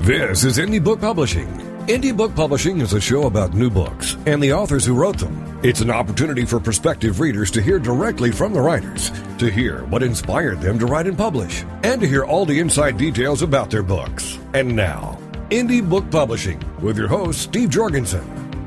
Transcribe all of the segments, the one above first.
This is Indie Book Publishing. Indie Book Publishing is a show about new books and the authors who wrote them. It's an opportunity for prospective readers to hear directly from the writers, to hear what inspired them to write and publish, and to hear all the inside details about their books. And now, Indie Book Publishing with your host, Steve Jorgensen.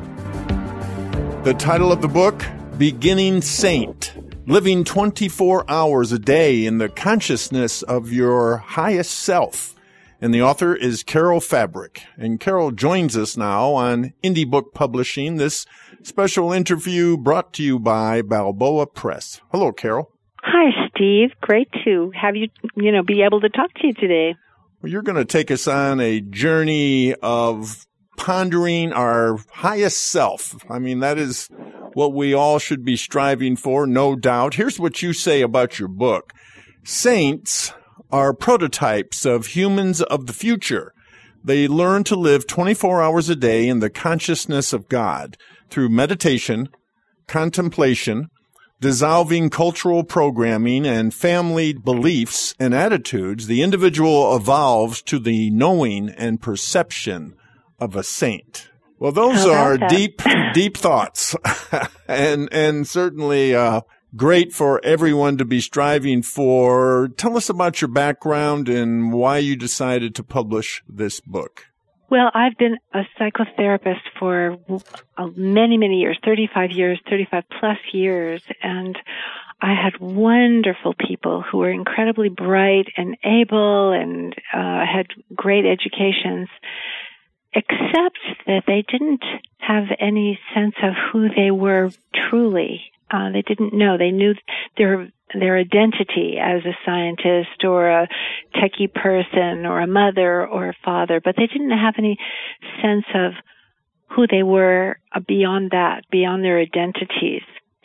The title of the book, Beginning Saint, Living 24 Hours a Day in the Consciousness of Your Highest Self. And the author is Carol Fabric. And Carol joins us now on Indie Book Publishing, this special interview brought to you by Balboa Press. Hello, Carol. Hi, Steve. Great to have you, be able to talk to you today. Well, you're going to take us on a journey of pondering our highest self. I mean, that is what we all should be striving for, no doubt. Here's what you say about your book. Saints are prototypes of humans of the future. They learn to live 24 hours a day in the consciousness of God through meditation, contemplation, dissolving cultural programming, and family beliefs and attitudes. The individual evolves to the knowing and perception of a saint. Well, those are deep thoughts, and certainly great for everyone to be striving for. Tell us about your background and why you decided to publish this book. Well, I've been a psychotherapist for many, many years, 35 plus years, and I had wonderful people who were incredibly bright and able and had great educations, except that they didn't have any sense of who they were truly. They didn't know. They knew their identity as a scientist or a techie person or a mother or a father, but they didn't have any sense of who they were beyond that, beyond their identities,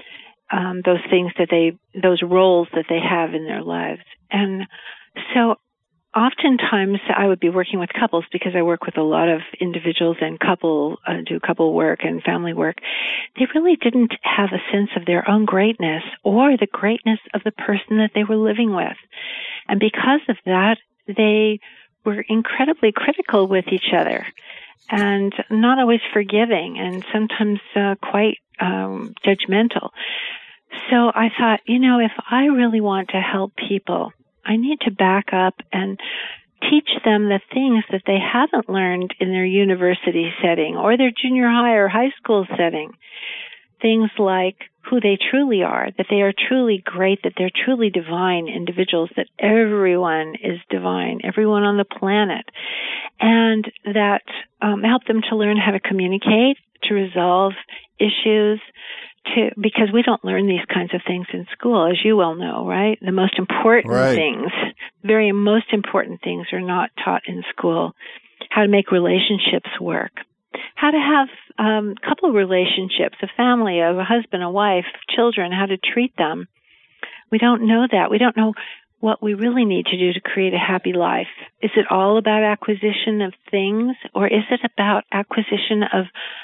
those roles that they have in their lives. And so oftentimes I would be working with couples because I work with a lot of individuals and do couple work and family work. They really didn't have a sense of their own greatness or the greatness of the person that they were living with. And because of that, they were incredibly critical with each other and not always forgiving and sometimes quite judgmental. So I thought, if I really want to help people, I need to back up and teach them the things that they haven't learned in their university setting or their junior high or high school setting. Things like who they truly are, that they are truly great, that they're truly divine individuals, that everyone is divine, everyone on the planet, and that help them to learn how to communicate, to resolve issues, because we don't learn these kinds of things in school, as you well know, right? The most important things, most important things are not taught in school. How to make relationships work. How to have couple relationships, a family, a husband, a wife, children, how to treat them. We don't know that. We don't know what we really need to do to create a happy life. Is it all about acquisition of things, or is it about acquisition of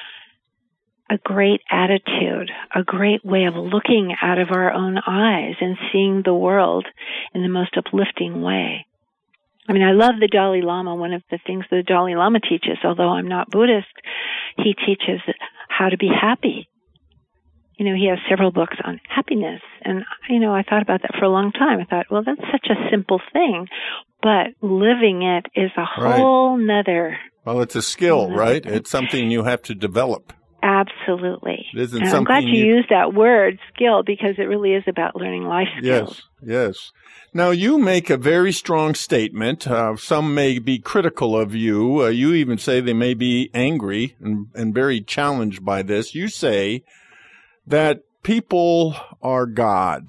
a great attitude, a great way of looking out of our own eyes and seeing the world in the most uplifting way? I mean, I love the Dalai Lama. One of the things the Dalai Lama teaches, although I'm not Buddhist, he teaches how to be happy. He has several books on happiness. And, I thought about that for a long time. I thought, well, that's such a simple thing, but living it is a whole nother. Well, it's a skill, right? It's something you have to develop. Absolutely. It isn't and something I'm glad you used that word, skill, because it really is about learning life skills. Yes. Now, you make a very strong statement. Some may be critical of you. You even say they may be angry and very challenged by this. You say that people are God.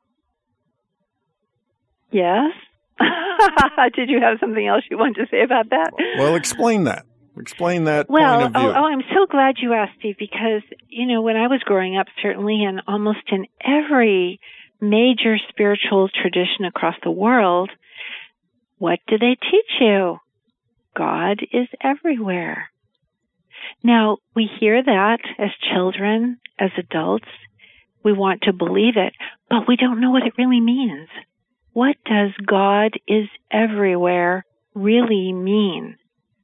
Yes. Did you have something else you wanted to say about that? Well, explain that. Explain that point of view. I'm so glad you asked, Steve, because, when I was growing up, certainly, and almost in every major spiritual tradition across the world, what do they teach you? God is everywhere. Now, we hear that as children, as adults. We want to believe it, but we don't know what it really means. What does God is everywhere really mean?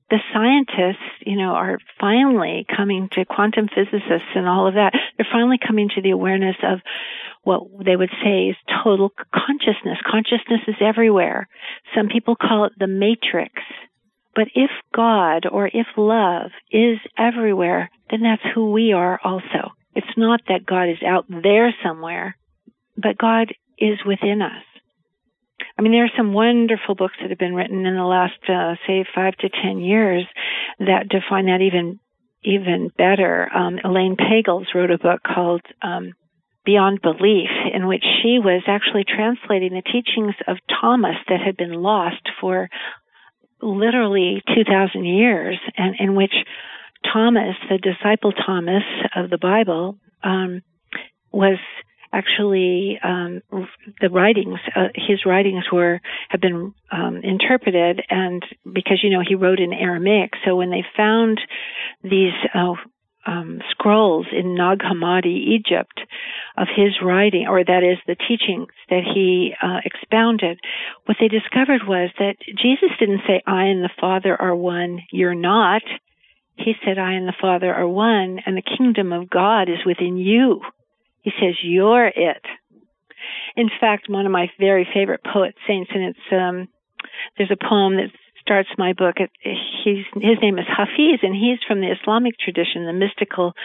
the scientists, are finally coming to, quantum physicists and all of that, they're finally coming to the awareness of what they would say is total consciousness. Consciousness is everywhere. Some people call it the matrix. But if God or if love is everywhere, then that's who we are also. It's not that God is out there somewhere, but God is within us. I mean, there are some wonderful books that have been written in the last, say, 5 to 10 years that define that even better. Elaine Pagels wrote a book called Beyond Belief, in which she was actually translating the teachings of Thomas that had been lost for literally 2,000 years, and in which Thomas, the disciple Thomas of the Bible, was actually the writings. His writings have been interpreted, and because he wrote in Aramaic, so when they found these scrolls in Nag Hammadi, Egypt, of his writing, or that is the teachings that he expounded, what they discovered was that Jesus didn't say, "I and the Father are one, you're not." He said, "I and the Father are one, and the kingdom of God is within you." He says, "You're it." In fact, one of my very favorite poet saints, and it's there's a poem that starts my book. His name is Hafiz, and he's from the Islamic tradition, the mystical,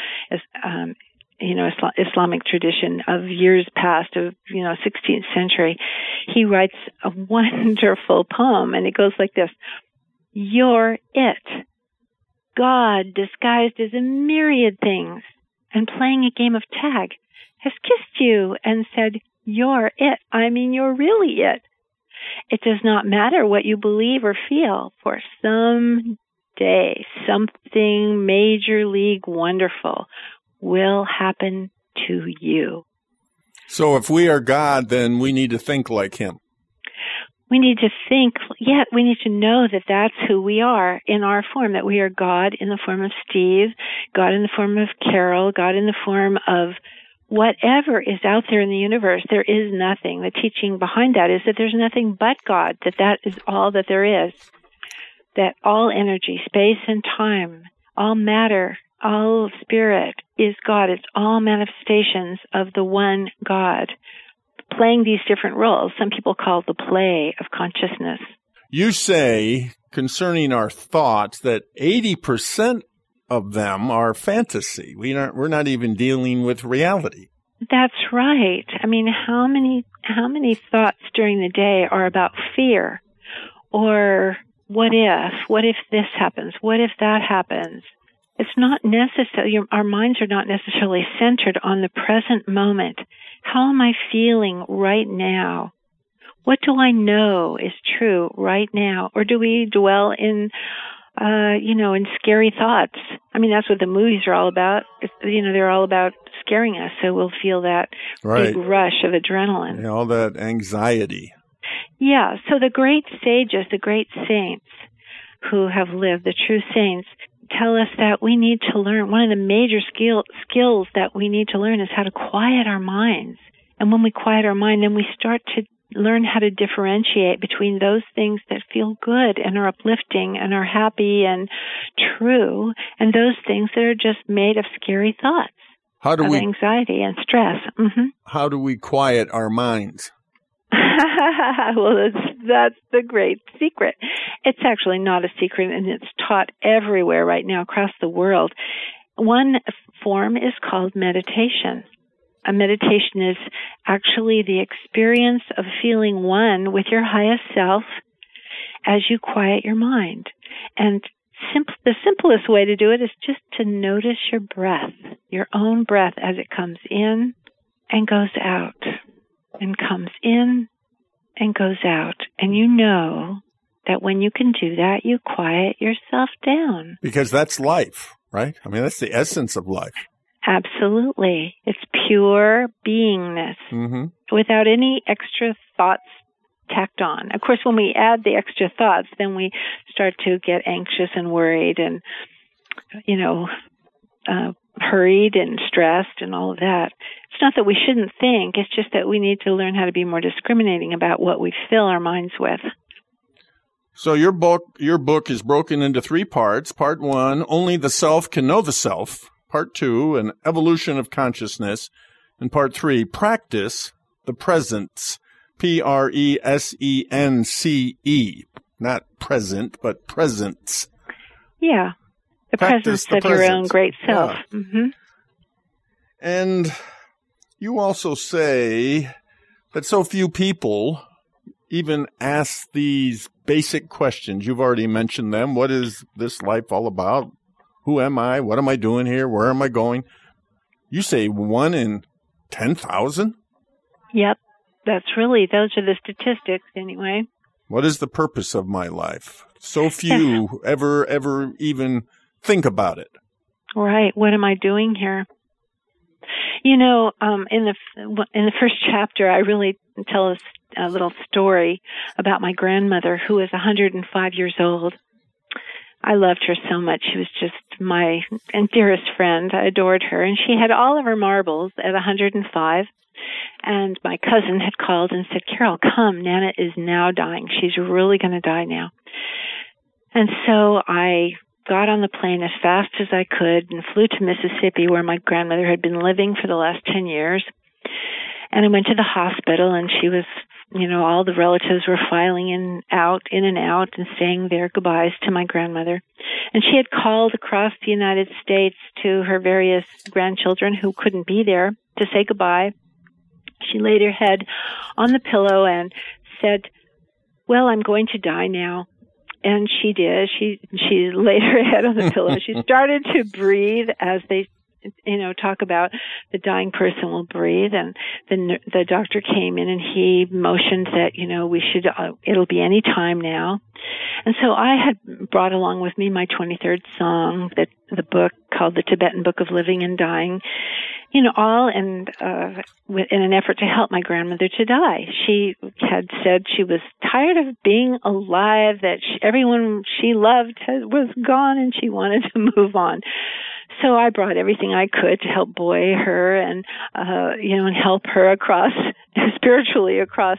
Islamic tradition of years past, of 16th century. He writes a wonderful poem, and it goes like this: "You're it. God, disguised as a myriad things, and playing a game of tag, has kissed you and said, 'You're it.' I mean, you're really it. It does not matter what you believe or feel, for some day something major league wonderful will happen to you." So if we are God, then we need to think like him. We need to think, we need to know that that's who we are in our form, that we are God in the form of Steve, God in the form of Carol, God in the form of whatever is out there in the universe. There is nothing. The teaching behind that is that there's nothing but God, that is all that there is, that all energy, space and time, all matter, all spirit is God. It's all manifestations of the one God, playing these different roles. Some people call it the play of consciousness. You say, concerning our thoughts, that 80% of them are fantasy. We're not even dealing with reality. That's right. I mean, how many thoughts during the day are about fear, or what if this happens? What if that happens? It's not necessary. Our minds are not necessarily centered on the present moment. How am I feeling right now? What do I know is true right now? Or do we dwell in scary thoughts? I mean, that's what the movies are all about. They're all about scaring us, so we'll feel that big rush of adrenaline. All that anxiety. Yeah, so the great sages, the great saints who have lived, the true saints, tell us that we need to learn. One of the major skills that we need to learn is how to quiet our minds. And when we quiet our mind, then we start to learn how to differentiate between those things that feel good and are uplifting and are happy and true, and those things that are just made of scary thoughts, of anxiety and stress. Mm-hmm. How do we quiet our minds? Well, that's the great secret. It's actually not a secret, and it's taught everywhere right now across the world. One form is called meditation. A meditation is actually the experience of feeling one with your highest self as you quiet your mind. And the simplest way to do it is just to notice your breath, your own breath as it comes in and goes out, and comes in and goes out. And you know that when you can do that, you quiet yourself down. Because that's life, right? I mean, that's the essence of life. Absolutely. It's pure beingness, without any extra thoughts tacked on. Of course, when we add the extra thoughts, then we start to get anxious and worried and, hurried and stressed and all of that. It's not that we shouldn't think. It's just that we need to learn how to be more discriminating about what we fill our minds with. So your book is broken into 3 parts. Part 1, Only the Self Can Know the Self. Part 2, An Evolution of Consciousness. And Part 3, Practice the Presence. Presence. Not present, but presence. Yeah. The presence of your own great self. Yeah. Mm-hmm. And you also say that so few people even ask these basic questions. You've already mentioned them. What is this life all about? Who am I? What am I doing here? Where am I going? You say 1 in 10,000? Yep. Those are the statistics anyway. What is the purpose of my life? So few ever even think about it. Right. What am I doing here? You know, in the first chapter, I really tell a little story about my grandmother, who was 105 years old. I loved her so much. She was just my dearest friend. I adored her. And she had all of her marbles at 105. And my cousin had called and said, Carol, come, Nana is now dying. She's really going to die now. And so I got on the plane as fast as I could and flew to Mississippi, where my grandmother had been living for the last 10 years. And I went to the hospital, and she was, all the relatives were filing in and out and saying their goodbyes to my grandmother. And she had called across the United States to her various grandchildren who couldn't be there to say goodbye. She laid her head on the pillow and said, well, I'm going to die now. And she did. She laid her head on the pillow. She started to breathe, as they, talk about the dying person will breathe. And then the doctor came in and he motioned that, we should, it'll be any time now. And so I had brought along with me my 23rd song, the book called The Tibetan Book of Living and Dying, all in an effort to help my grandmother to die. She had said she was tired of being alive, that everyone she loved was gone, and she wanted to move on. So I brought everything I could to help buoy her and, and help her across, spiritually across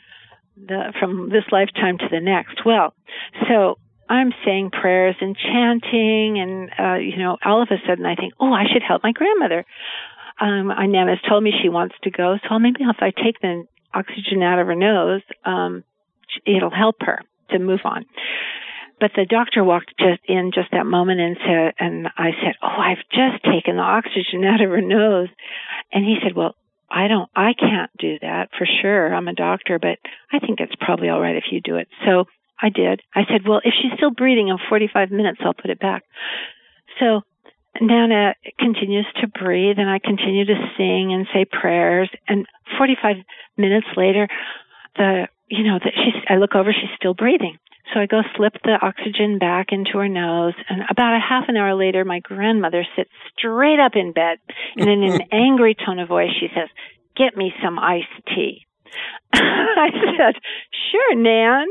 from this lifetime to the next. Well, so I'm saying prayers and chanting, and, all of a sudden I think, I should help my grandmother. Nana's told me she wants to go, so maybe if I take the oxygen out of her nose, it'll help her to move on. But the doctor walked in just that moment and I said, I've just taken the oxygen out of her nose. And he said, well, I can't do that for sure. I'm a doctor, but I think it's probably all right if you do it. So I did. I said, well, if she's still breathing in 45 minutes, I'll put it back. So Nana continues to breathe, and I continue to sing and say prayers. And 45 minutes later, I look over, she's still breathing. So I go slip the oxygen back into her nose, and about a half an hour later, my grandmother sits straight up in bed, and in an angry tone of voice, she says, "Get me some iced tea." I said, "Sure, Nan."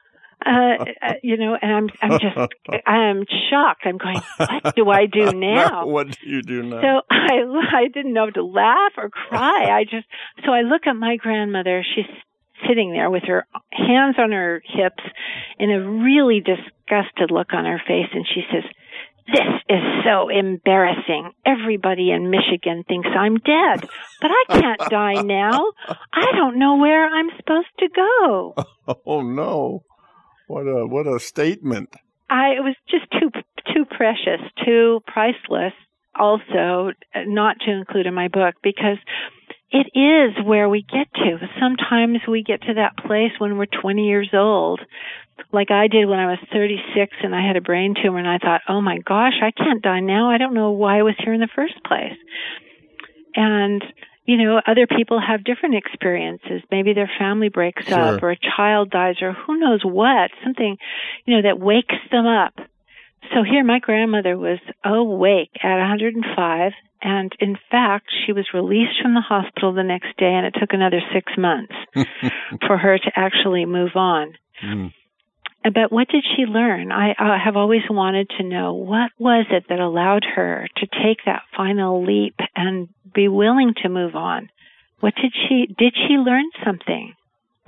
And I'm shocked. I'm going, what do I do now? What do you do now? So I didn't know to laugh or cry. So I look at my grandmother. She's sitting there with her hands on her hips and a really disgusted look on her face. And she says, "This is so embarrassing. Everybody in Michigan thinks I'm dead, but I can't die now. I don't know where I'm supposed to go." Oh, no. What a statement. It was just too precious, too priceless also not to include in my book, because it is where we get to. Sometimes we get to that place when we're 20 years old, like I did when I was 36 and I had a brain tumor, and I thought, oh my gosh, I can't die now. I don't know why I was here in the first place. And other people have different experiences. Maybe their family breaks up, or a child dies, or who knows what, something, that wakes them up. So here my grandmother was awake at 105, and in fact, she was released from the hospital the next day, and it took another 6 months for her to actually move on. Mm. But what did she learn? I have always wanted to know, what was it that allowed her to take that final leap and be willing to move on? Did she learn something? Or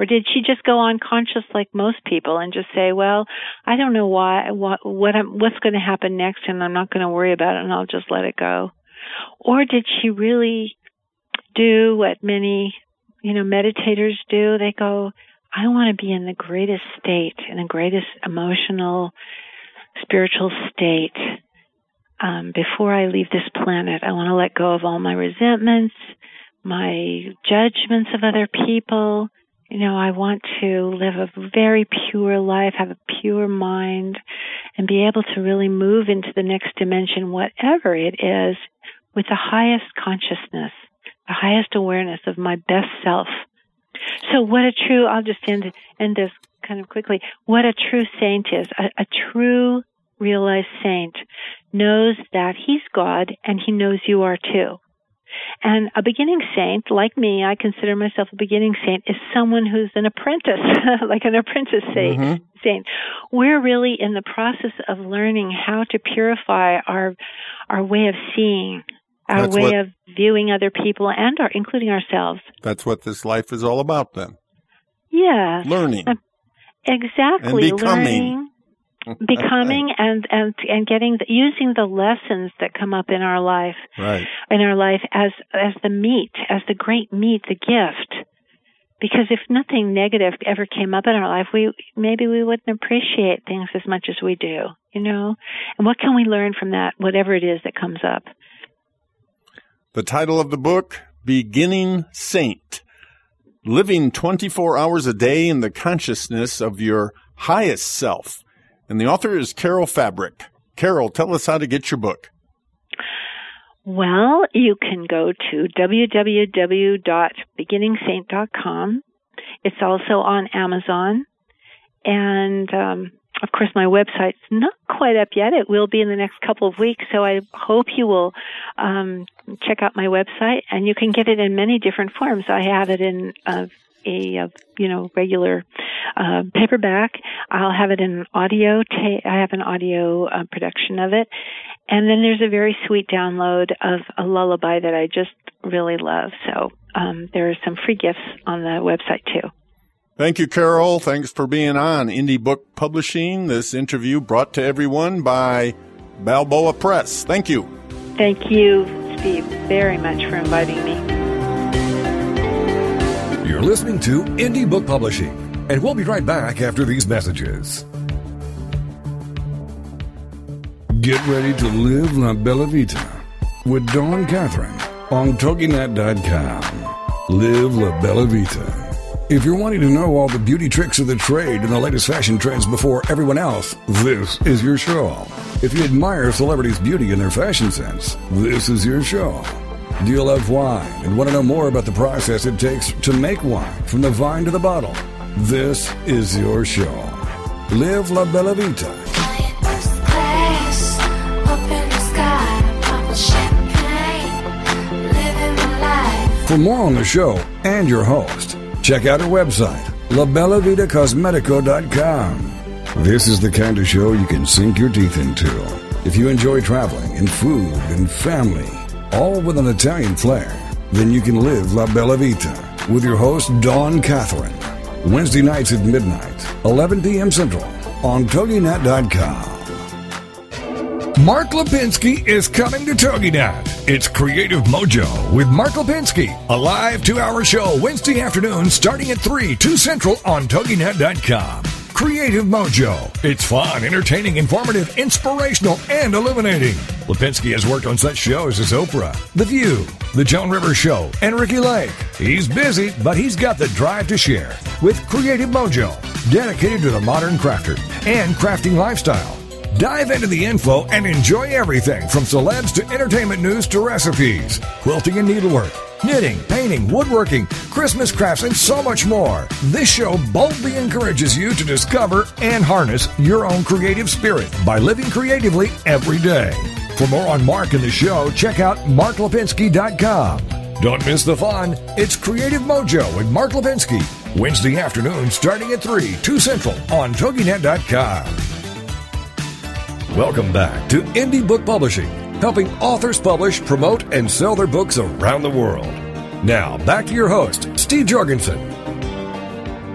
Or did she just go unconscious like most people and just say, well, I don't know what's going to happen next, and I'm not going to worry about it, and I'll just let it go? Or did she really do what many, meditators do? They go, I want to be in the greatest state, in the greatest emotional, spiritual state before I leave this planet. I want to let go of all my resentments, my judgments of other people. I want to live a very pure life, have a pure mind, and be able to really move into the next dimension, whatever it is, with the highest consciousness, the highest awareness of my best self. So I'll just end this kind of quickly. What a true saint is, a true realized saint knows that he's God and he knows you are too. And a beginning saint, like me, I consider myself a beginning saint, is someone who's an apprentice, like an apprentice saint. We're really in the process of learning how to purify our way of seeing, our way of viewing other people, and including ourselves. That's what this life is all about, then. Yeah. Learning. Exactly. And becoming. Becoming and using the lessons that come up in our life, right, as the meat, as the great meat, the gift. Because if nothing negative ever came up in our life, maybe we wouldn't appreciate things as much as we do, And what can we learn from that, whatever it is that comes up? The title of the book, Beginning Saint, Living 24 Hours a Day in the Consciousness of Your Highest Self. And the author is Carol Fabric. Carol, tell us how to get your book. Well, you can go to www.beginningsaint.com. It's also on Amazon. And, of course, my website's not quite up yet. It will be in the next couple of weeks. So I hope you will check out my website. And you can get it in many different forms. I have it in a regular paperback. I'll have it in audio. I have an audio production of it. And then there's a very sweet download of a lullaby that I just really love. So there are some free gifts on the website, too. Thank you, Carol. Thanks for being on Indie Book Publishing. This interview brought to everyone by Balboa Press. Thank you. Thank you, Steve, very much for inviting me. You're listening to Indie Book Publishing, and we'll be right back after these messages. Get ready to live La Bella Vita with Dawn Catherine on TogiNet.com. Live La Bella Vita. If you're wanting to know all the beauty tricks of the trade and the latest fashion trends before everyone else, this is your show. If you admire celebrities' beauty and their fashion sense, this is your show. Do you love wine and want to know more about the process it takes to make wine from the vine to the bottle? This is your show. Live La Bella Vita. For more on the show and your host, check out our website, labellavitacosmetico.com. This is the kind of show you can sink your teeth into. If you enjoy traveling and food and family, all with an Italian flair, then you can live La Bella Vita with your host, Dawn Catherine. Wednesday nights at midnight, 11 p.m. Central, on TogiNet.com. Mark Lipinski is coming to TogiNet. It's Creative Mojo with Mark Lipinski, a live 2-hour show Wednesday afternoon starting at 2 Central on TogiNet.com. Creative Mojo. It's fun, entertaining, informative, inspirational, and illuminating. Lipinski has worked on such shows as Oprah, The View, The Joan Rivers Show, and Ricky Lake. He's busy, but he's got the drive to share with Creative Mojo, dedicated to the modern crafter and crafting lifestyle. Dive into the info and enjoy everything from celebs to entertainment news to recipes, quilting and needlework, knitting, painting, woodworking, Christmas crafts, and so much more. This show boldly encourages you to discover and harness your own creative spirit by living creatively every day. For more on Mark and the show, check out marklipinski.com. Don't miss the fun. It's Creative Mojo with Mark Lipinski, Wednesday afternoon starting at 2 Central on TogiNet.com. Welcome back to Indie Book Publishing, helping authors publish, promote, and sell their books around the world. Now, back to your host, Steve Jorgensen.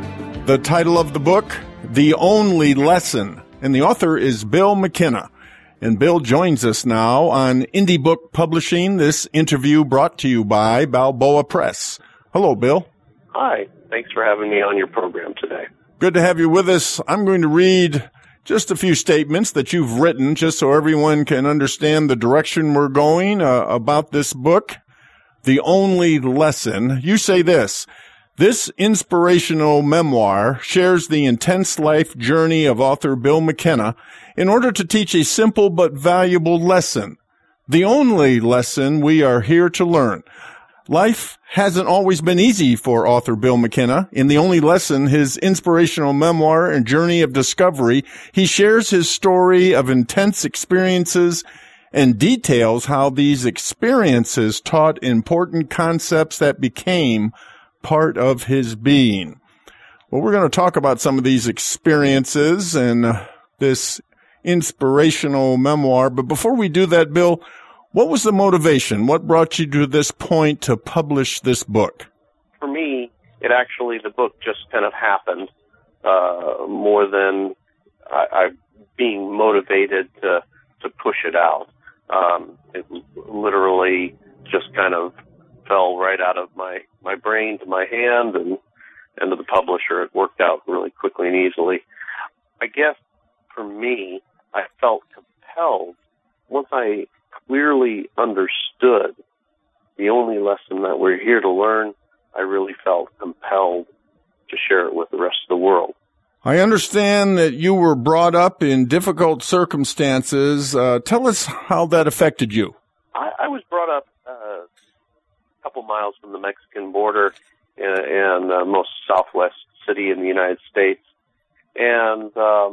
The title of the book, The Only Lesson, and the author is Bill McKenna. And Bill joins us now on Indie Book Publishing, this interview brought to you by Balboa Press. Hello, Bill. Hi. Thanks for having me on your program today. Good to have you with us. I'm going to read just a few statements that you've written just so everyone can understand the direction we're going about this book, The Only Lesson. You say this: this inspirational memoir shares the intense life journey of author Bill McKenna in order to teach a simple but valuable lesson, the only lesson we are here to learn. Life hasn't always been easy for author Bill McKenna. In The Only Lesson, his inspirational memoir and journey of discovery, he shares his story of intense experiences and details how these experiences taught important concepts that became part of his being. Well, we're going to talk about some of these experiences and this inspirational memoir. But before we do that, Bill, what was the motivation? What brought you to this point to publish this book? For me, the book just kind of happened more than I being motivated to push it out. It literally just kind of fell right out of my brain to my hand and to the publisher. It worked out really quickly and easily. I guess for me, I felt compelled once I clearly understood the only lesson that we're here to learn. I really felt compelled to share it with the rest of the world. I understand that you were brought up in difficult circumstances. Tell us how that affected you. I was brought up a couple miles from the Mexican border in the most southwest city in the United States. And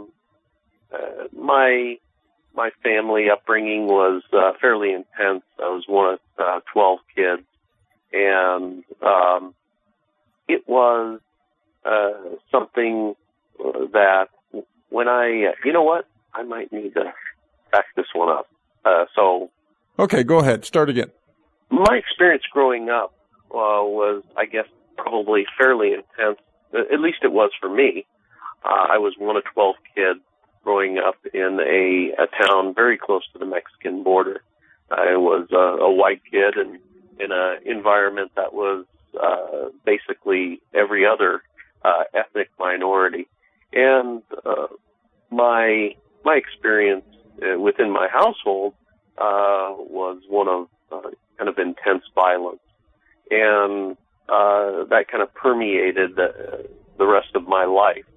my family upbringing was fairly intense. I was one of 12 kids, and it was something that when I might need to back this one up. Okay, go ahead. Start again. My experience growing up was, I guess, probably fairly intense. At least it was for me. I was one of 12 kids growing up in a town very close to the Mexican border. I was a white kid and in an environment that was basically every other ethnic minority. And my experience within my household was one of kind of intense violence. And that kind of permeated the rest of my life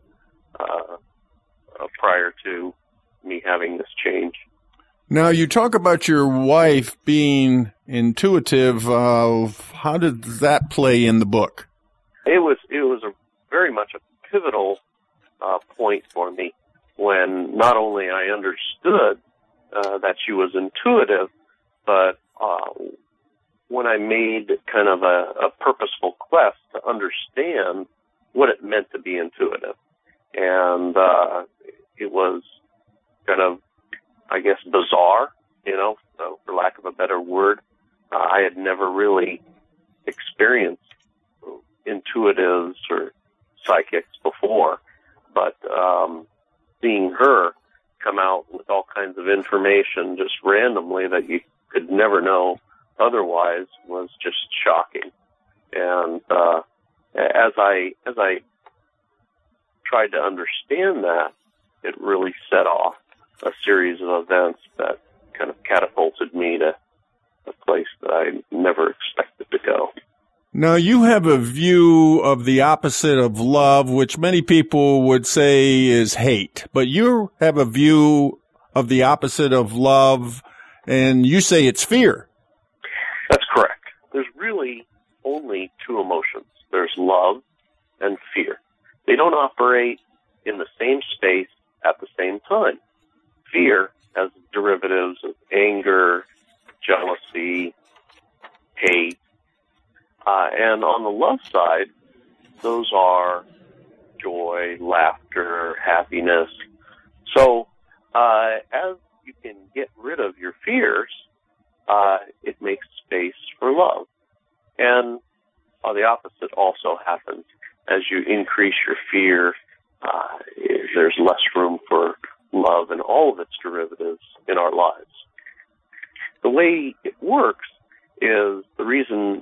prior to me having this change. Now, you talk about your wife being intuitive. How did that play in the book? It was very much a pivotal point for me when not only I understood that she was intuitive, but when I made kind of a purposeful quest to understand what it meant to be intuitive. And it was kind of, I guess, bizarre, for lack of a better word. I had never really experienced intuitives or psychics before, but seeing her come out with all kinds of information just randomly that you could never know otherwise was just shocking. And as I tried to understand that, it really set off a series of events that kind of catapulted me to a place that I never expected to go. Now, you have a view of the opposite of love, which many people would say is hate, but you have a view of the opposite of love, and you say it's fear. That's correct. There's really only two emotions. There's love and fear. They don't operate in the same space at the same time. Fear has derivatives of anger, jealousy, hate, and on the love side, those are joy, laughter, happiness. So as you can get rid of your fears, it makes space for love. And the opposite also happens. as you increase your fear, there's less room for love and all of its derivatives in our lives. The way it works is the reason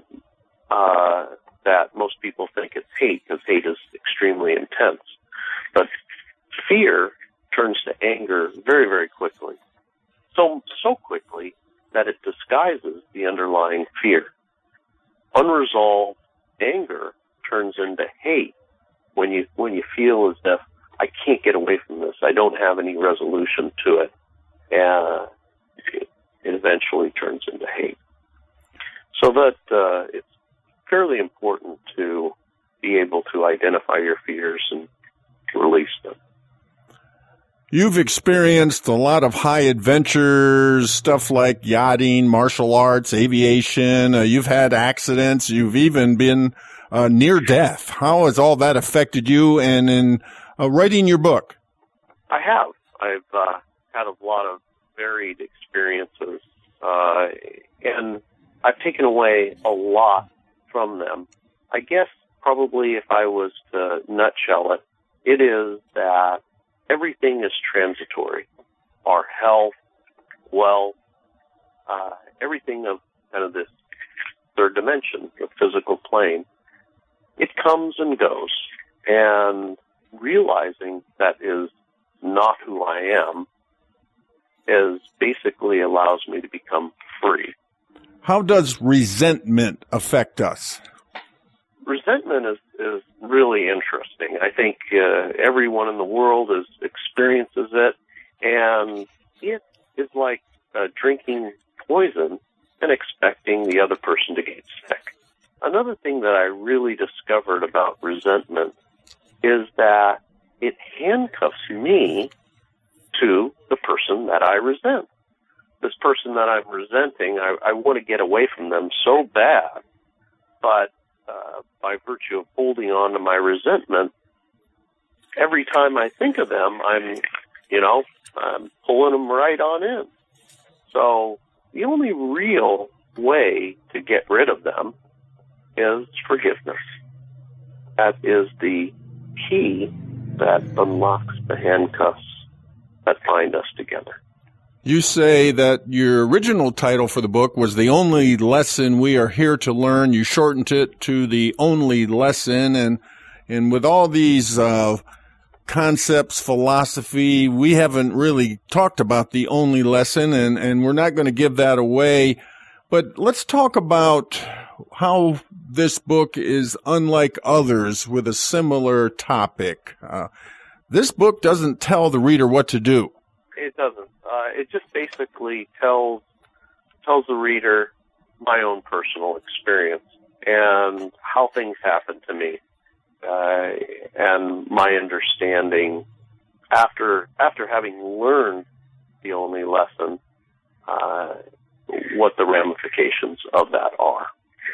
that most people think it's hate, because hate is extremely intense. But fear turns to anger very, very quickly. So quickly that it disguises the underlying fear. Unresolved anger turns into hate when you feel as if I can't get away from this. I don't have any resolution to it. And it eventually turns into hate. So that it's fairly important to be able to identify your fears and release them. You've experienced a lot of high adventures, stuff like yachting, martial arts, aviation. You've had accidents. You've even been near death. How has all that affected you and in writing your book? I have. I've had a lot of varied experiences, and I've taken away a lot from them. I guess probably if I was to nutshell it, it is that everything is transitory. Our health, wealth, everything of kind of this third dimension, the physical plane, it comes and goes. And realizing that is not who I am is basically allows me to become free. How does resentment affect us? Resentment is really interesting. I think everyone in the world experiences it, and it is like drinking poison and expecting the other person to get sick. Another thing that I really discovered about resentment is that it handcuffs me to the person that I resent. This person that I'm resenting, I want to get away from them so bad, but by virtue of holding on to my resentment, every time I think of them, I'm pulling them right on in. So the only real way to get rid of them is forgiveness. That is the key that unlocks the handcuffs that bind us together. You say that your original title for the book was The Only Lesson We Are Here to Learn. You shortened it to The Only Lesson. And with all these concepts, philosophy, we haven't really talked about the only lesson, and we're not going to give that away. But let's talk about how this book is unlike others with a similar topic. This book doesn't tell the reader what to do. It doesn't. It just basically tells the reader my own personal experience and how things happen to me, and my understanding after having learned the only lesson, what the ramifications of that are.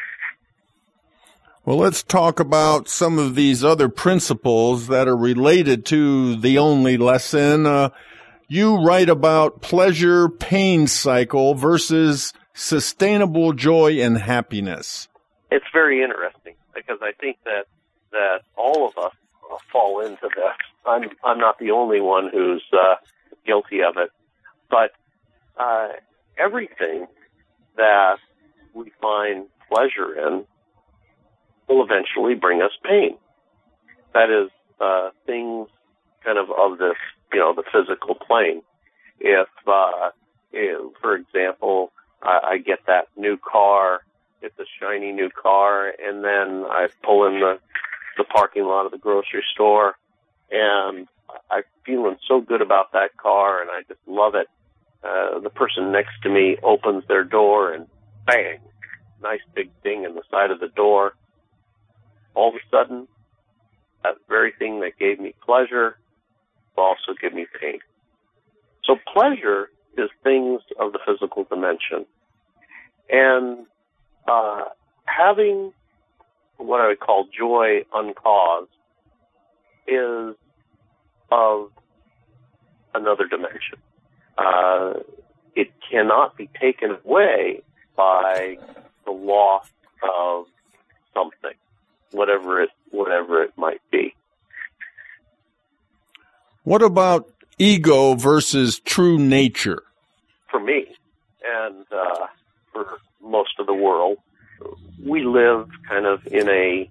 Well, let's talk about some of these other principles that are related to the only lesson. You write about pleasure-pain cycle versus sustainable joy and happiness. It's very interesting because I think that all of us fall into this. I'm not the only one who's guilty of it, but everything that we find pleasure in will eventually bring us pain. That is things kind of this, the physical plane. If for example, I get that new car, it's a shiny new car, and then I pull in the parking lot of the grocery store, and I'm feeling so good about that car, and I just love it. The person next to me opens their door, and bang, nice big ding in the side of the door. All of a sudden, that very thing that gave me pleasure will also give me pain. So pleasure is things of the physical dimension. And having what I would call joy uncaused is of another dimension. It cannot be taken away by the loss of something, whatever it whatever it might be. What about ego versus true nature? For me, and for most of the world, we live kind of in a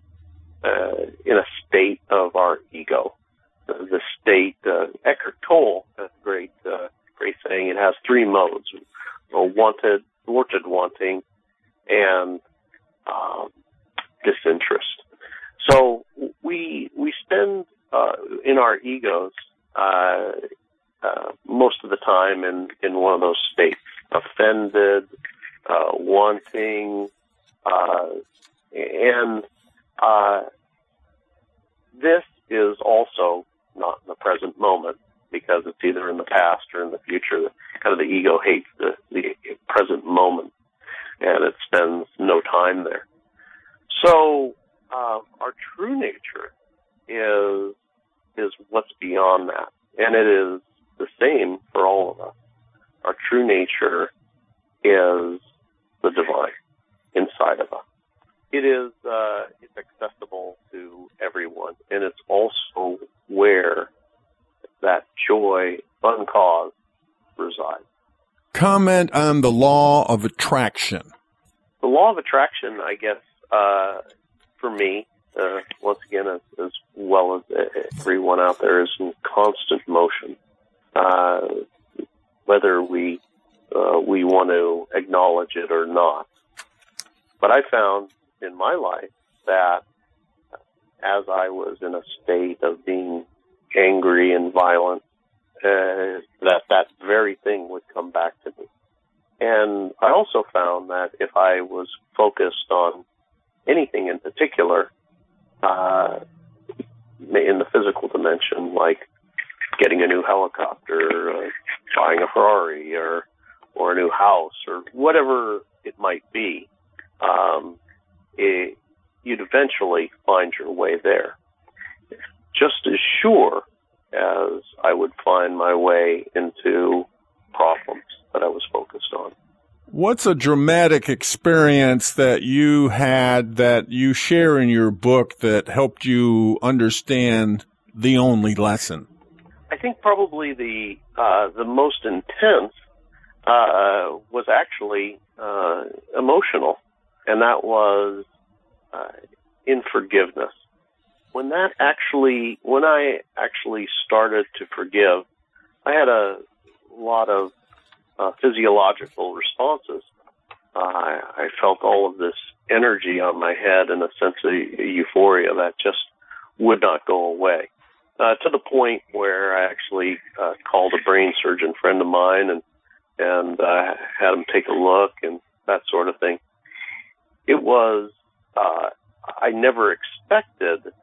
state of our ego. The state, Eckhart Tolle, a great saying, it has three modes: wanted, wanting, and disinterest. So we spend in our egos most of the time in one of those states: offended, wanting, and this is also not in the present moment, because it's either in the past or in the future. Kind of the ego hates the present moment, and it spends no time there. So our true nature is what's beyond that, and it is the same for all of us. Our true nature is the divine inside of us. It's accessible to everyone, and it's also where that joy uncaused resides. Comment on the law of attraction. The law of attraction, I guess, for me, once again, as well as everyone out there, is in constant motion. Whether we want to acknowledge it or not. But I found in my life that as I was in a state of being angry and violent, that very thing would come back to me. And I also found that if I was focused on anything in particular, in the physical dimension, like getting a new helicopter, buying a Ferrari, or a new house, or whatever it might be, you'd eventually find your way there. Just as sure as I would find my way into problems that I was focused on. What's a dramatic experience that you had that you share in your book that helped you understand the only lesson? I think probably the most intense was actually emotional, and that was in forgiveness. When I actually started to forgive, I had a lot of physiological responses. I felt all of this energy on my head and a sense of euphoria that just would not go away. To the point where I actually called a brain surgeon friend of mine and had him take a look and that sort of thing. It was, I never expected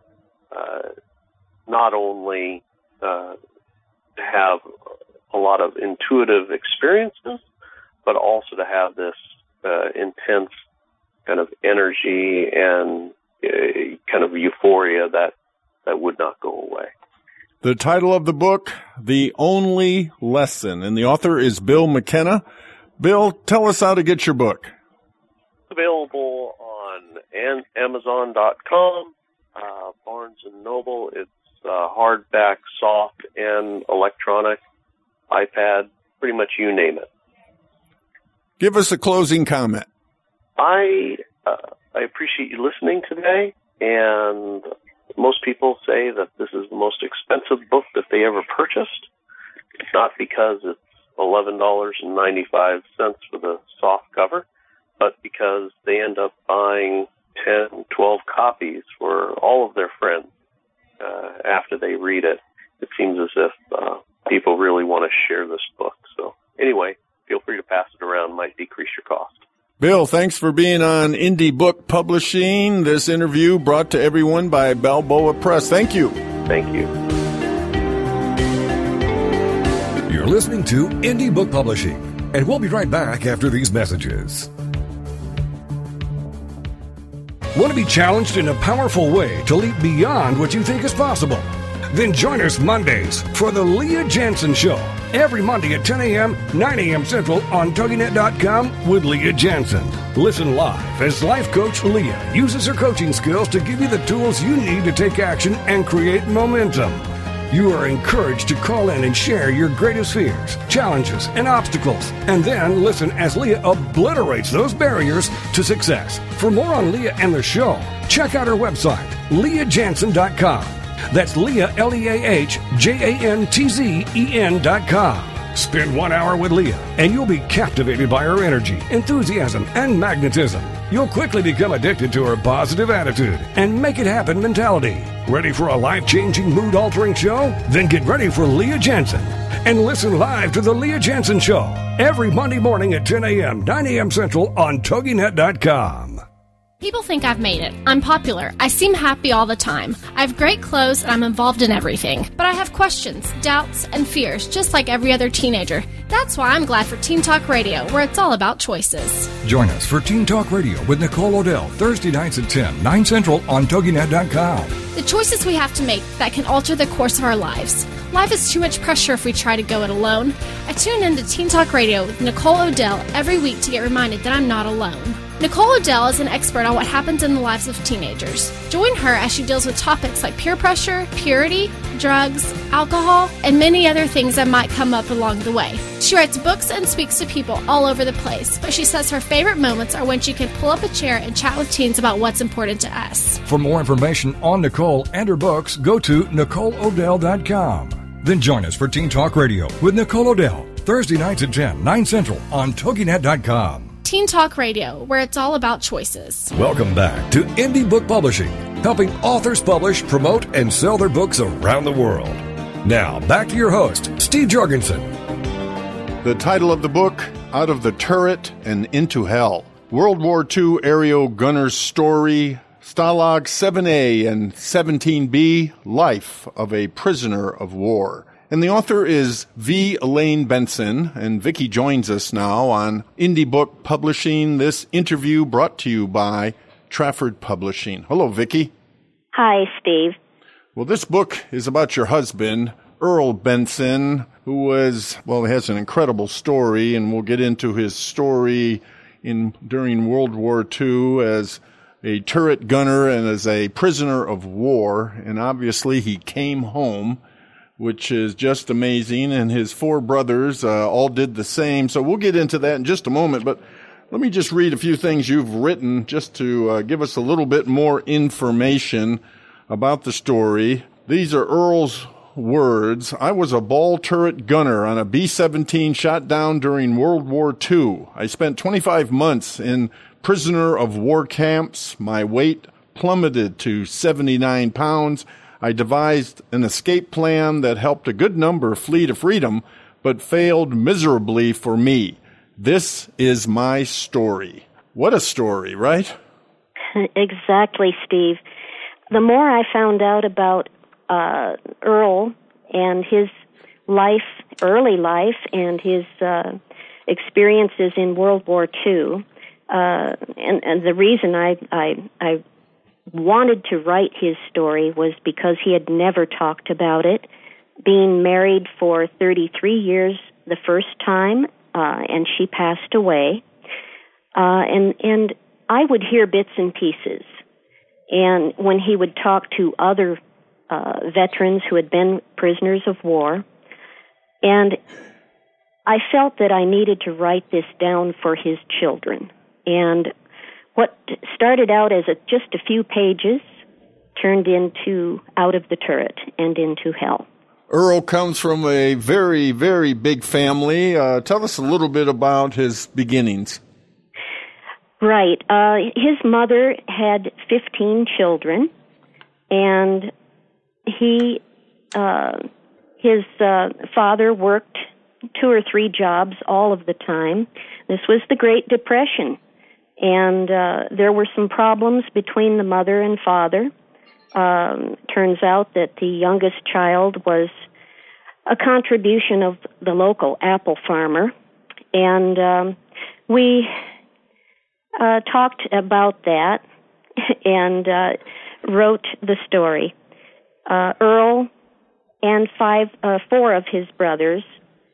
not only to have a lot of intuitive experiences, but also to have this intense kind of energy and kind of euphoria that would not go away. The title of the book, The Only Lesson, and the author is Bill McKenna. Bill, tell us how to get your book. It's available on Amazon.com, Barnes & Noble. It's hardback, soft, and electronic, iPad, pretty much you name it. Give us a closing comment. I appreciate you listening today, and most people say that this is the most expensive book that they ever purchased. It's not because it's $11.95 for the soft cover, but because they end up buying 10, 12 copies for all of their friends after they read it. It seems as if people really want to share this book. So anyway, feel free to pass it around. It might decrease your cost. Bill, thanks for being on Indie Book Publishing. This interview brought to everyone by Balboa Press. Thank you. Thank you. You're listening to Indie Book Publishing, and we'll be right back after these messages. Want to be challenged in a powerful way to leap beyond what you think is possible? Then join us Mondays for the Leah Jansen Show. every Monday at 10 a.m., 9 a.m. Central on TogiNet.com with Leah Jansen. Listen live as life coach Leah uses her coaching skills to give you the tools you need to take action and create momentum. You are encouraged to call in and share your greatest fears, challenges, and obstacles, and then listen as Leah obliterates those barriers to success. For more on Leah and the show, check out her website, LeahJansen.com. That's Leah, LeahJantzen.com. Spend 1 hour with Leah, and you'll be captivated by her energy, enthusiasm, and magnetism. You'll quickly become addicted to her positive attitude and make it happen mentality. Ready for a life-changing, mood-altering show? Then get ready for Leah Jansen and listen live to The Leah Jansen Show every Monday morning at 10 a.m., 9 a.m. Central on TogiNet.com. People think I've made it. I'm popular. I seem happy all the time. I have great clothes and I'm involved in everything. But I have questions, doubts, and fears, just like every other teenager. That's why I'm glad for Teen Talk Radio, where it's all about choices. Join us for Teen Talk Radio with Nicole Odell, Thursday nights at 10, 9 Central on TogiNet.com. The choices we have to make that can alter the course of our lives. Life is too much pressure if we try to go it alone. I tune in to Teen Talk Radio with Nicole Odell every week to get reminded that I'm not alone. Nicole Odell is an expert on what happens in the lives of teenagers. Join her as she deals with topics like peer pressure, purity, drugs, alcohol, and many other things that might come up along the way. She writes books and speaks to people all over the place, but she says her favorite moments are when she can pull up a chair and chat with teens about what's important to us. For more information on Nicole and her books, go to NicoleOdell.com. Then join us for Teen Talk Radio with Nicole Odell, Thursday nights at 10, 9 Central on TogiNet.com. Teen Talk Radio, where it's all about choices. Welcome back to Indie Book Publishing, helping authors publish, promote, and sell their books around the world. Now, back to your host, Steve Jorgensen. The title of the book, Out of the Turret and Into Hell. World War II aerial gunner's story, Stalag 7A and 17B, Life of a Prisoner of War. And the author is V. Elaine Benson, and Vicki joins us now on Indie Book Publishing. This interview brought to you by Trafford Publishing. Hello, Vicki. Hi, Steve. Well, this book is about your husband, Earl Benson, who has an incredible story, and we'll get into his story during World War II as a turret gunner and as a prisoner of war. And obviously he came home, which is just amazing, and his 4 brothers all did the same. So we'll get into that in just a moment, but let me just read a few things you've written just to give us a little bit more information about the story. These are Earl's words. I was a ball turret gunner on a B-17 shot down during World War II. I spent 25 months in prisoner of war camps. My weight plummeted to 79 pounds. I devised an escape plan that helped a good number flee to freedom, but failed miserably for me. This is my story. What a story, right? Exactly, Steve. The more I found out about Earl and his early life, and his experiences in World War II, and the reason I wanted to write his story was because he had never talked about it, being married for 33 years the first time, and she passed away. And I would hear bits and pieces. And when he would talk to other veterans who had been prisoners of war, and I felt that I needed to write this down for his children. And what started out as just a few pages turned into Out of the Turret and Into Hell. Earl comes from a very, very big family. Tell us a little bit about his beginnings. Right. His mother had 15 children, and his father worked 2 or 3 jobs all of the time. This was the Great Depression. And there were some problems between the mother and father. Turns out that the youngest child was a contribution of the local apple farmer. And we talked about that and wrote the story. Earl and 4 of his brothers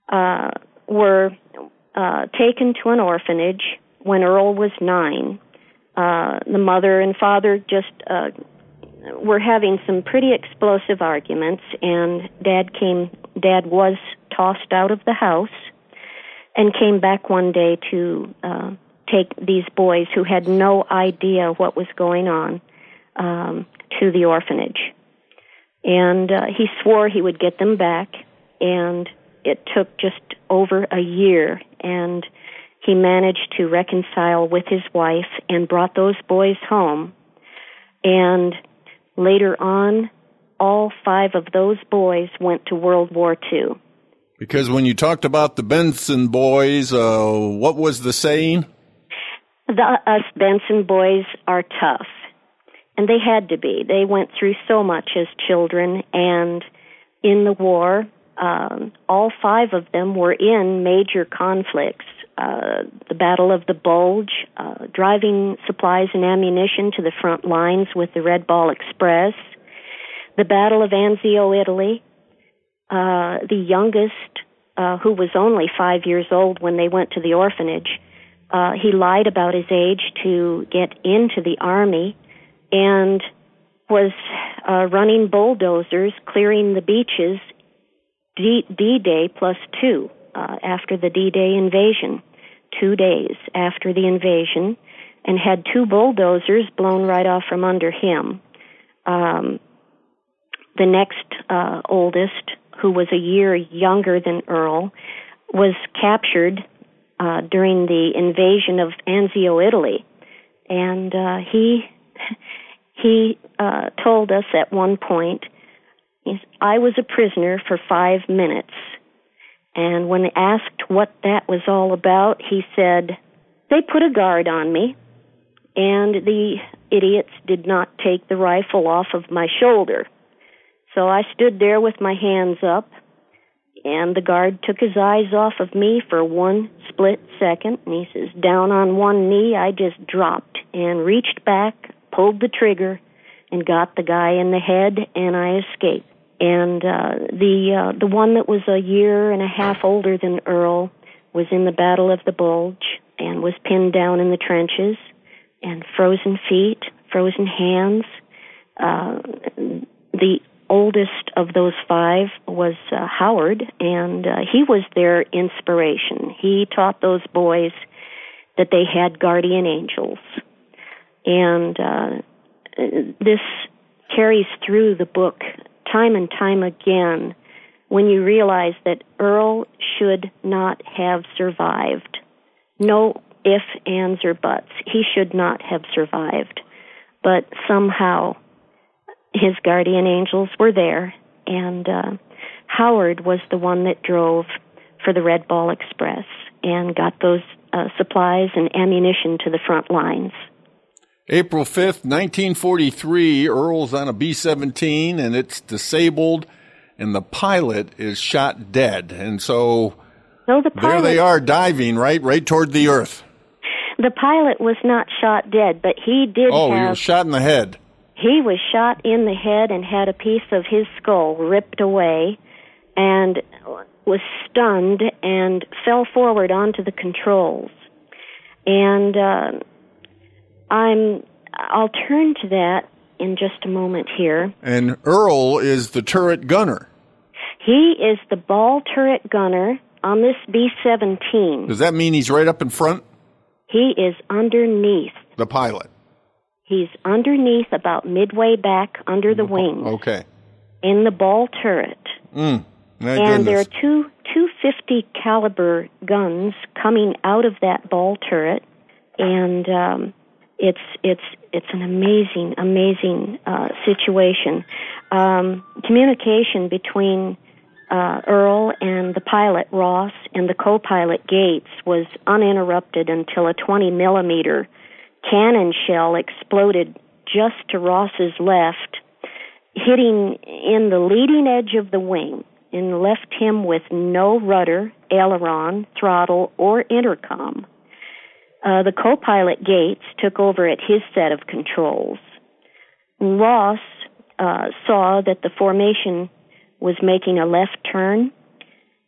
were taken to an orphanage when Earl was 9. The mother and father just were having some pretty explosive arguments, and Dad was tossed out of the house and came back one day to take these boys who had no idea what was going on to the orphanage. And he swore he would get them back, and it took just over a year, and he managed to reconcile with his wife and brought those boys home. And later on, all 5 of those boys went to World War II. Because when you talked about the Benson boys, what was the saying? Us Benson boys are tough. And they had to be. They went through so much as children, and in the war, all 5 of them were in major conflicts. The Battle of the Bulge, driving supplies and ammunition to the front lines with the Red Ball Express, the Battle of Anzio, Italy. The youngest, who was only 5 years old when they went to the orphanage, he lied about his age to get into the Army and was running bulldozers, clearing the beaches D-Day +2 after the D-Day invasion, 2 days after the invasion, and had 2 bulldozers blown right off from under him. The next oldest, who was a year younger than Earl, was captured during the invasion of Anzio, Italy, and he told us at one point, I was a prisoner for 5 minutes. And when asked what that was all about, he said, they put a guard on me, and the idiots did not take the rifle off of my shoulder. So I stood there with my hands up, and the guard took his eyes off of me for 1 split second, and he says, down on one knee, I just dropped and reached back, pulled the trigger, and got the guy in the head, and I escaped. And the one that was a year and a half older than Earl was in the Battle of the Bulge and was pinned down in the trenches, and frozen feet, frozen hands. The oldest of those 5 was Howard, and he was their inspiration. He taught those boys that they had guardian angels. And this carries through the book time and time again when you realize that Earl should not have survived. No ifs, ands, or buts. He should not have survived. But somehow his guardian angels were there, and Howard was the one that drove for the Red Ball Express and got those supplies and ammunition to the front lines. April 5th, 1943, Earl's on a B-17, and it's disabled, and the pilot is shot dead. And so there they are diving right toward the earth. The pilot was not shot dead, but he did he was shot in the head. He was shot in the head and had a piece of his skull ripped away and was stunned and fell forward onto the controls. And I'll turn to that in just a moment here. And Earl is the turret gunner. He is the ball turret gunner on this B-17. Does that mean he's right up in front? He is underneath. The pilot. He's underneath, about midway back under the wing. Okay. In the ball turret. And there are two 250 caliber guns coming out of that ball turret, and it's an amazing situation. Communication between Earl and the pilot Ross and the co-pilot Gates was uninterrupted until a 20 millimeter cannon shell exploded just to Ross's left, hitting in the leading edge of the wing and left him with no rudder, aileron, throttle, or intercom. The co-pilot Gates took over at his set of controls. Ross saw that the formation was making a left turn,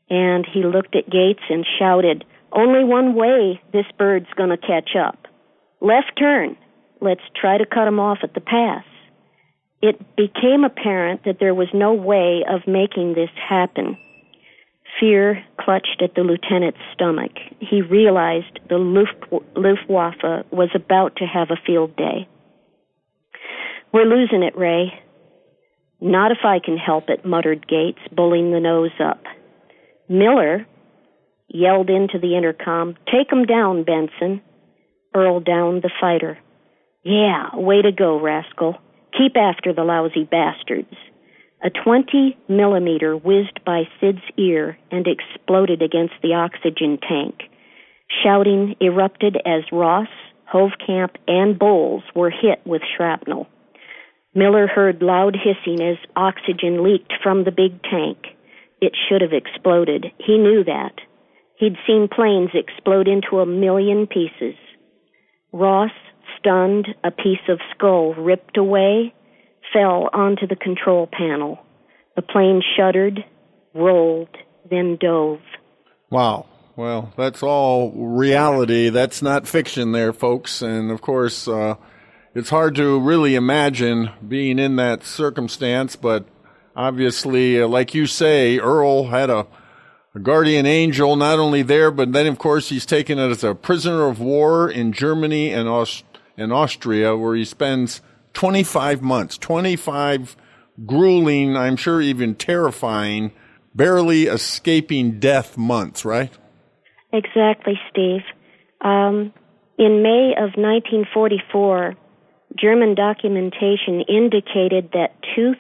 and he looked at Gates and shouted, "Only one way this bird's going to catch up. Left turn. Let's try to cut him off at the pass." It became apparent that there was no way of making this happen. Fear clutched at the lieutenant's stomach. He realized the Luftwaffe was about to have a field day. "We're losing it, Ray." "Not if I can help it," muttered Gates, pulling the nose up. Miller yelled into the intercom, "Take him down, Benson." Earl downed the fighter. "Yeah, way to go, rascal. Keep after the lousy bastards." A 20 millimeter whizzed by Sid's ear and exploded against the oxygen tank. Shouting erupted as Ross, Hovkamp, and Bowles were hit with shrapnel. Miller heard loud hissing as oxygen leaked from the big tank. It should have exploded. He knew that. He'd seen planes explode into a million pieces. Ross, stunned, a piece of skull ripped away, fell onto the control panel. The plane shuddered, rolled, then dove. Wow. Well, that's all reality. That's not fiction there, folks. And, of course, it's hard to really imagine being in that circumstance. But obviously, like you say, Earl had a guardian angel not only there, but then, of course, he's taken as a prisoner of war in Germany and Austria, where he spends 25 months, 25 grueling, I'm sure even terrifying, barely escaping death months, right? Exactly, Steve. In May of 1944, German documentation indicated that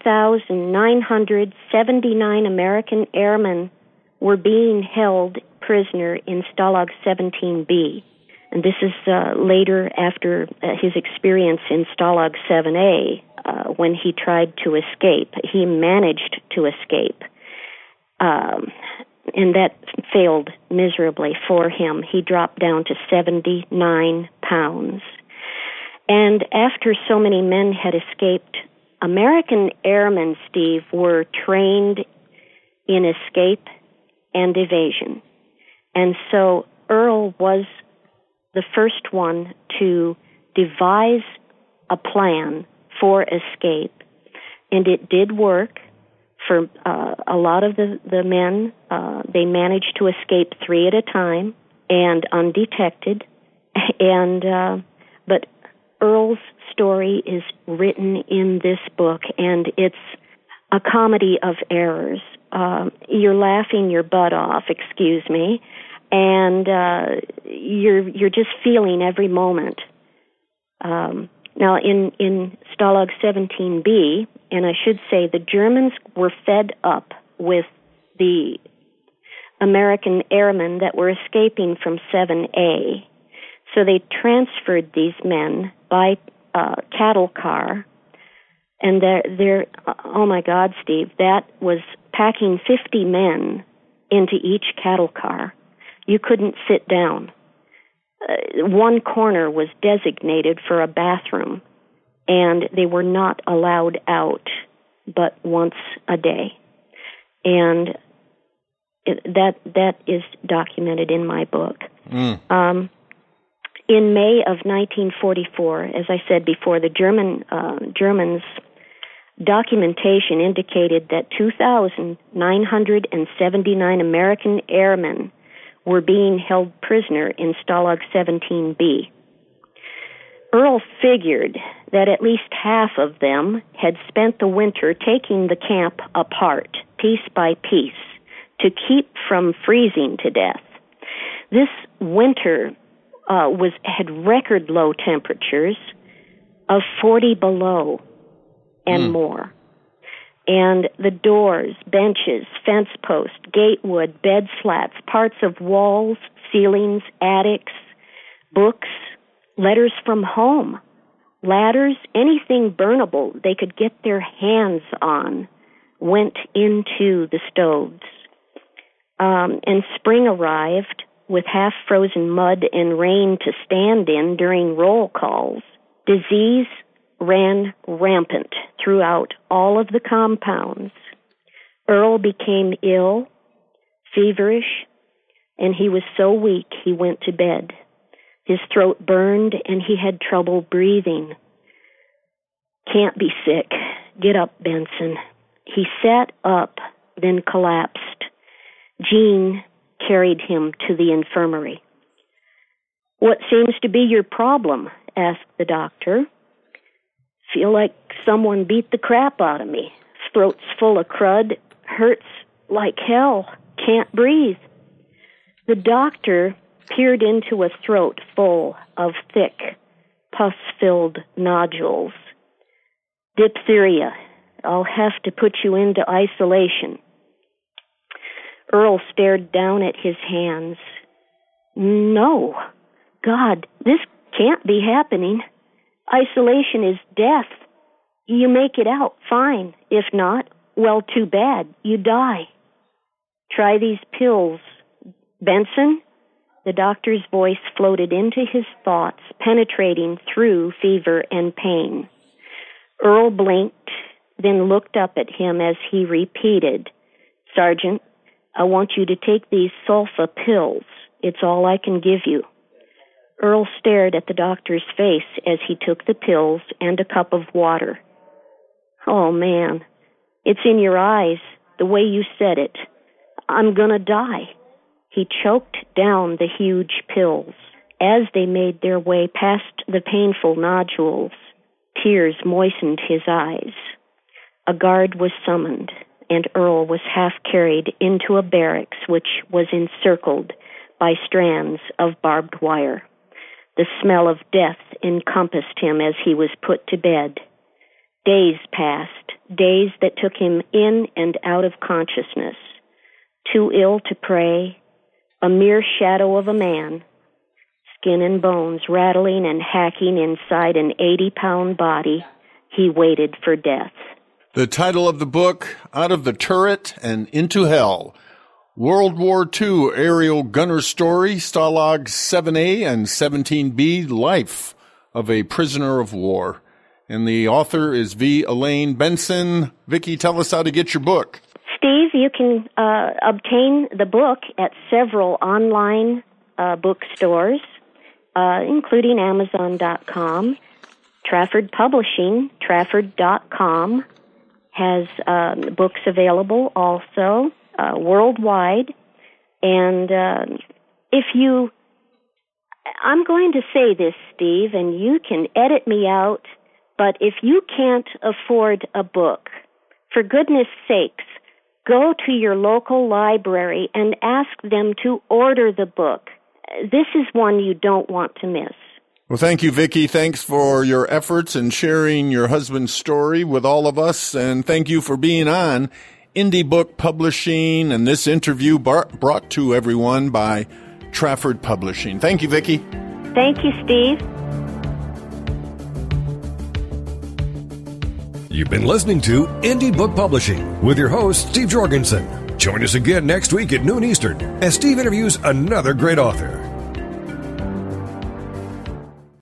2,979 American airmen were being held prisoner in Stalag 17B. And this is later after his experience in Stalag 7A, when he tried to escape. He managed to escape, and that failed miserably for him. He dropped down to 79 pounds. And after so many men had escaped, American airmen, Steve, were trained in escape and evasion. And so Earl was the first one to devise a plan for escape. And it did work for a lot of the men. They managed to escape 3 at a time and undetected. And but Earl's story is written in this book, and it's a comedy of errors. You're laughing your butt off, excuse me, and you're just feeling every moment. Now, in Stalag 17B, and I should say the Germans were fed up with the American airmen that were escaping from 7A, so they transferred these men by cattle car, and they're oh my God, Steve, that was packing 50 men into each cattle car. You couldn't sit down. One corner was designated for a bathroom, and they were not allowed out but once a day. And that is documented in my book. In May of 1944, as I said before, the Germans' documentation indicated that 2,979 American airmen were being held prisoner in Stalag 17B. Earl figured that at least half of them had spent the winter taking the camp apart, piece by piece, to keep from freezing to death. This winter had record low temperatures of 40 below and more. And the doors, benches, fence posts, gatewood, bed slats, parts of walls, ceilings, attics, books, letters from home, ladders, anything burnable they could get their hands on went into the stoves. And spring arrived with half-frozen mud and rain to stand in during roll calls. Disease ran rampant throughout all of the compounds. Earl became ill, feverish, and he was so weak he went to bed. His throat burned, and he had trouble breathing. "Can't be sick. Get up, Benson." He sat up, then collapsed. Jean carried him to the infirmary. "What seems to be your problem?" asked the doctor. "Feel like someone beat the crap out of me. Throat's full of crud. Hurts like hell. Can't breathe." The doctor peered into a throat full of thick, pus-filled nodules. "Diphtheria. I'll have to put you into isolation." Earl stared down at his hands. "No. God, this can't be happening. Isolation is death. You make it out, fine. If not, well, too bad. You die. Try these pills. Benson?" The doctor's voice floated into his thoughts, penetrating through fever and pain. Earl blinked, then looked up at him as he repeated, "Sergeant, I want you to take these sulfa pills. It's all I can give you." Earl stared at the doctor's face as he took the pills and a cup of water. "Oh, man, it's in your eyes, the way you said it. I'm gonna die." He choked down the huge pills. As they made their way past the painful nodules, tears moistened his eyes. A guard was summoned, and Earl was half carried into a barracks which was encircled by strands of barbed wire. The smell of death encompassed him as he was put to bed. Days passed, days that took him in and out of consciousness. Too ill to pray, a mere shadow of a man, skin and bones rattling and hacking inside an 80-pound body, he waited for death. The title of the book, Out of the Turret and Into Hell, World War II Aerial Gunner Story, Stalag 7A and 17B, Life of a Prisoner of War. And the author is V. Elaine Benson. Vicki, tell us how to get your book. Steve, you can obtain the book at several online bookstores, including Amazon.com. Trafford Publishing, Trafford.com, has books available also worldwide. And I'm going to say this, Steve, and you can edit me out, but if you can't afford a book, for goodness sakes, go to your local library and ask them to order the book. This is one you don't want to miss. Well, thank you, Vicki. Thanks for your efforts and sharing your husband's story with all of us. And thank you for being on Indie Book Publishing and this interview brought to everyone by Trafford Publishing. Thank you, Vicki. Thank you, Steve. You've been listening to Indie Book Publishing with your host, Steve Jorgensen. Join us again next week at noon Eastern as Steve interviews another great author.